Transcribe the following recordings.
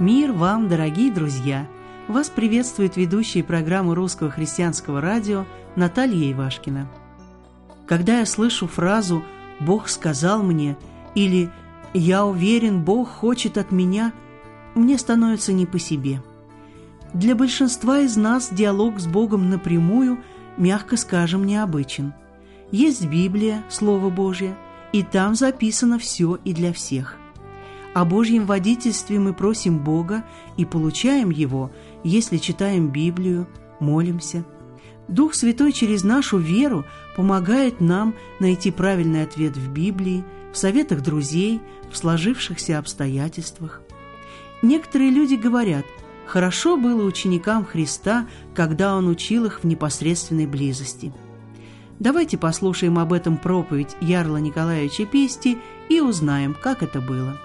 Мир вам, дорогие друзья! Вас приветствует ведущая программы Русского христианского радио Наталья Ивашкина. Когда я слышу фразу «Бог сказал мне» или «Я уверен, Бог хочет от меня», мне становится не по себе. Для большинства из нас диалог с Богом напрямую, мягко скажем, необычен. Есть Библия, Слово Божье, и там записано все и для всех. О Божьем водительстве мы просим Бога и получаем его, если читаем Библию, молимся. Дух Святой через нашу веру помогает нам найти правильный ответ в Библии, в советах друзей, в сложившихся обстоятельствах. Некоторые люди говорят, хорошо было ученикам Христа, когда Он учил их в непосредственной близости. Давайте послушаем об этом проповедь Ярла Николаевича Пести и узнаем, как это было.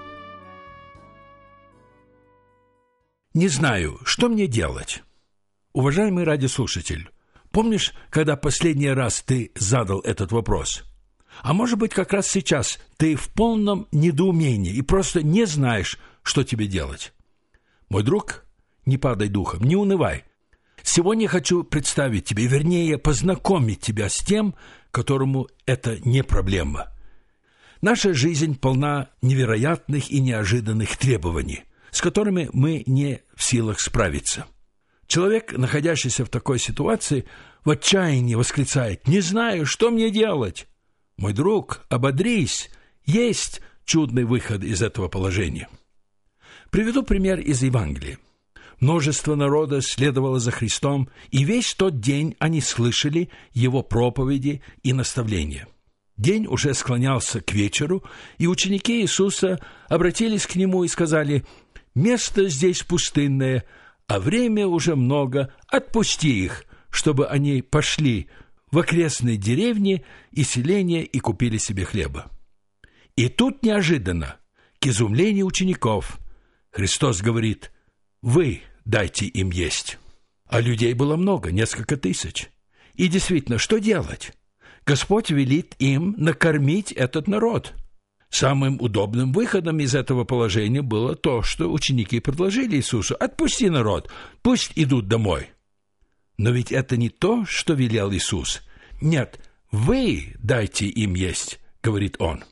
Не знаю, что мне делать. Уважаемый радиослушатель, помнишь, когда последний раз ты задал этот вопрос? А может быть, как раз сейчас ты в полном недоумении и просто не знаешь, что тебе делать? Мой друг, не падай духом, не унывай. Сегодня я хочу представить тебе, вернее, познакомить тебя с тем, которому это не проблема. Наша жизнь полна невероятных и неожиданных требований, с которыми мы не в силах справиться. Человек, находящийся в такой ситуации, в отчаянии восклицает: «Не знаю, что мне делать?» Мой друг, ободрись, есть чудный выход из этого положения. Приведу пример из Евангелия. Множество народа следовало за Христом, и весь тот день они слышали Его проповеди и наставления. День уже склонялся к вечеру, и ученики Иисуса обратились к Нему и сказали: «Место здесь пустынное, а время уже много, отпусти их, чтобы они пошли в окрестные деревни и селения и купили себе хлеба». И тут неожиданно, к изумлению учеников, Христос говорит: «Вы дайте им есть». А людей было много, несколько тысяч. И действительно, что делать? Господь велит им накормить этот народ. Самым удобным выходом из этого положения было то, что ученики предложили Иисусу: «Отпусти народ, пусть идут домой». Но ведь это не то, что велел Иисус. «Нет, вы дайте им есть», — говорит Он.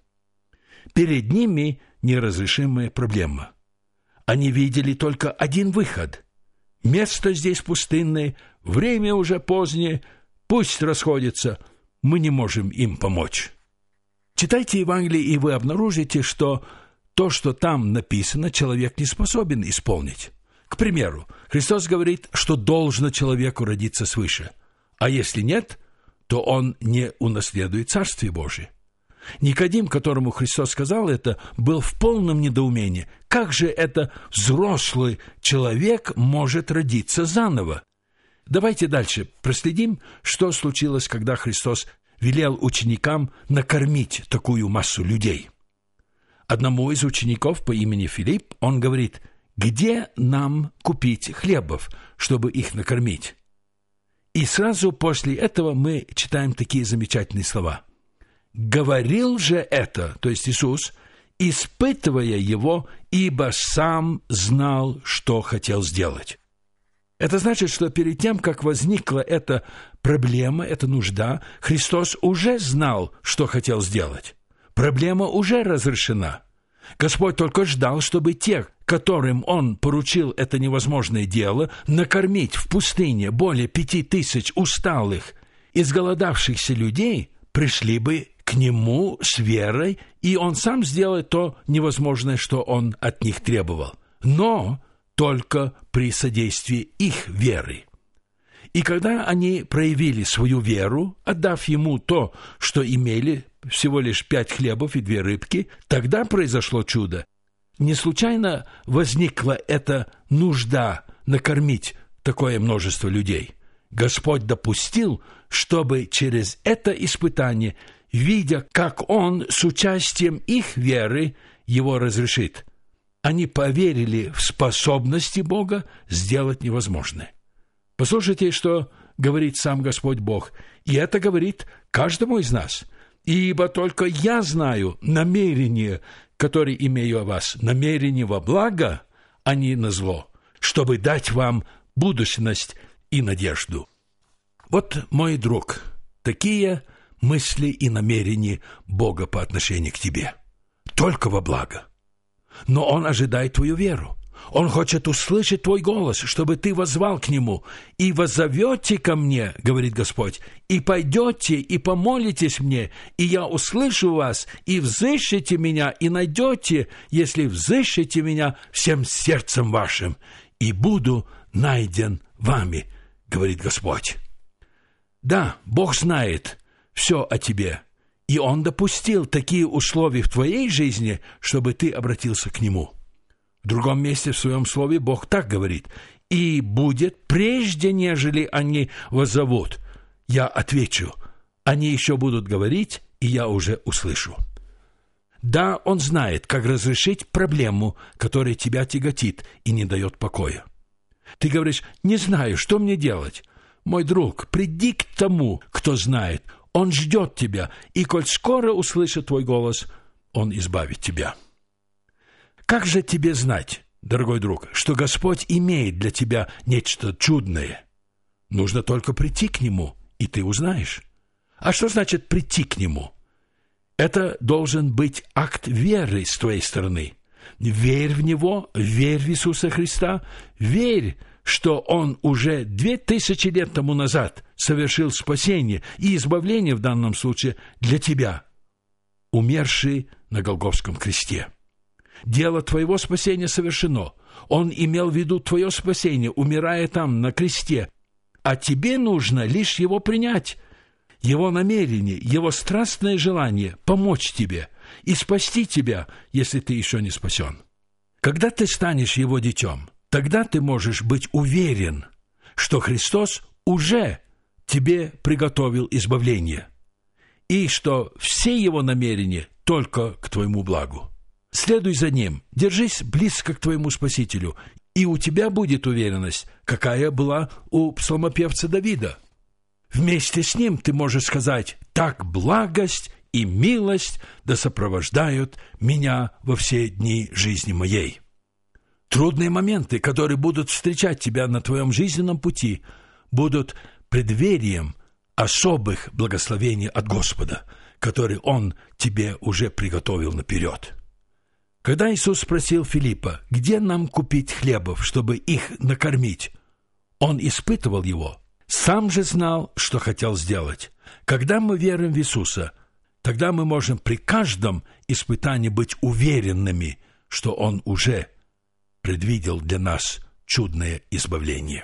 Перед ними неразрешимая проблема. Они видели только один выход. Место здесь пустынное, время уже позднее, пусть расходятся, мы не можем им помочь. Читайте Евангелие, и вы обнаружите, что то, что там написано, человек не способен исполнить. К примеру, Христос говорит, что должно человеку родиться свыше, а если нет, то он не унаследует Царствие Божие. Никодим, которому Христос сказал это, был в полном недоумении. Как же это взрослый человек может родиться заново? Давайте дальше проследим, что случилось, когда Христос велел ученикам накормить такую массу людей. Одному из учеников по имени Филипп он говорит: «Где нам купить хлебов, чтобы их накормить?» И сразу после этого мы читаем такие замечательные слова. «Говорил же это», то есть Иисус, «испытывая его, ибо сам знал, что хотел сделать». Это значит, что перед тем, как возникла эта проблема, эта нужда, Христос уже знал, что хотел сделать. Проблема уже разрешена. Господь только ждал, чтобы те, которым Он поручил это невозможное дело, накормить в пустыне более 5000 усталых, изголодавшихся людей, пришли бы к Нему с верой, и Он сам сделает то невозможное, что Он от них требовал. Но только при содействии их веры. И когда они проявили свою веру, отдав Ему то, что имели, всего лишь 5 хлебов и 2 рыбки, тогда произошло чудо. Не случайно возникла эта нужда накормить такое множество людей. Господь допустил, чтобы через это испытание, видя, как Он с участием их веры его разрешит, они поверили в способности Бога сделать невозможное. Послушайте, что говорит сам Господь Бог, и это говорит каждому из нас. «Ибо только я знаю намерение, которое имею о вас, намерение во благо, а не на зло, чтобы дать вам будущность и надежду. Вот, мой друг, такие мысли и намерения Бога по отношению к тебе. Только во благо. Но Он ожидает твою веру. Он хочет услышать твой голос, чтобы ты воззвал к Нему. «И воззовете ко мне, — говорит Господь, — и пойдете, и помолитесь мне, и я услышу вас, и взыщете меня, и найдете, если взыщете меня всем сердцем вашим, и буду найден вами, — говорит Господь». Да, Бог знает все о тебе, и Он допустил такие условия в твоей жизни, чтобы ты обратился к Нему. В другом месте в Своем Слове Бог так говорит: «И будет, прежде нежели они воззовут, я отвечу, они еще будут говорить, и я уже услышу». Да, Он знает, как разрешить проблему, которая тебя тяготит и не дает покоя. Ты говоришь: «Не знаю, что мне делать». Мой друг, приди к тому, кто знает. Он ждет тебя, и коль скоро услышит твой голос, Он избавит тебя. Как же тебе знать, дорогой друг, что Господь имеет для тебя нечто чудное? Нужно только прийти к Нему, и ты узнаешь. А что значит прийти к Нему? Это должен быть акт веры с твоей стороны. Верь в Него, верь в Иисуса Христа, верь, что Он уже 2000 лет тому назад совершил спасение и избавление в данном случае для тебя, умерший на Голгофском кресте. Дело твоего спасения совершено. Он имел в виду твое спасение, умирая там, на кресте. А тебе нужно лишь его принять, его намерение, его страстное желание помочь тебе и спасти тебя, если ты еще не спасен. Когда ты станешь его детем, тогда ты можешь быть уверен, что Христос уже тебе приготовил избавление, и что все его намерения только к твоему благу. Следуй за Ним, держись близко к твоему Спасителю, и у тебя будет уверенность, какая была у псалмопевца Давида. Вместе с ним ты можешь сказать: «Так благость и милость да сопровождают меня во все дни жизни моей». Трудные моменты, которые будут встречать тебя на твоем жизненном пути, будут предверием особых благословений от Господа, которые Он тебе уже приготовил наперед. Когда Иисус спросил Филиппа, где нам купить хлебов, чтобы их накормить, Он испытывал его, сам же знал, что хотел сделать. Когда мы верим в Иисуса, тогда мы можем при каждом испытании быть уверенными, что Он уже предвидел для нас чудное избавление.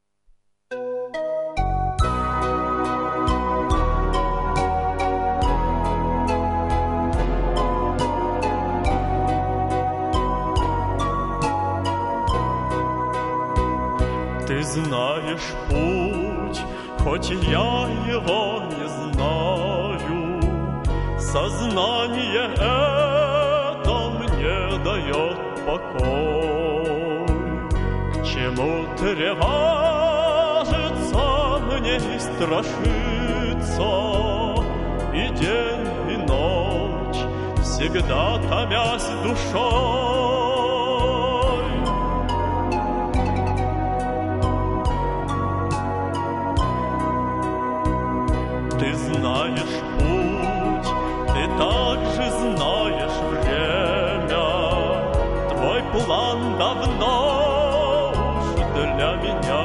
Ты знаешь путь, хоть я его не знаю. Сознание это мне дает покой. К чему тревожиться мне и страшиться? И день, и ночь, всегда томясь душой. Ты знаешь путь, ты также знаешь время. Твой план давно уж для меня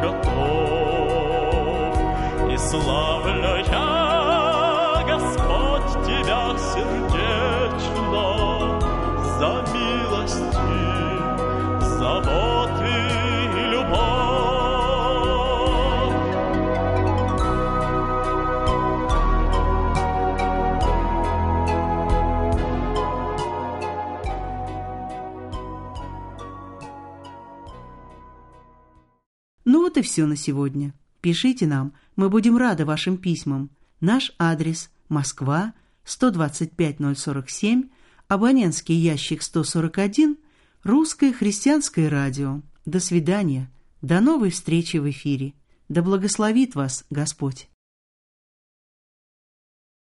готов. И славлю я, Господь, Тебя сердечно за милости, заботы и любовь. Ну вот и все на сегодня. Пишите нам, мы будем рады вашим письмам. Наш адрес: Москва, 125-047, абонентский ящик 141, Русское христианское радио. До свидания. До новой встречи в эфире. Да благословит вас Господь.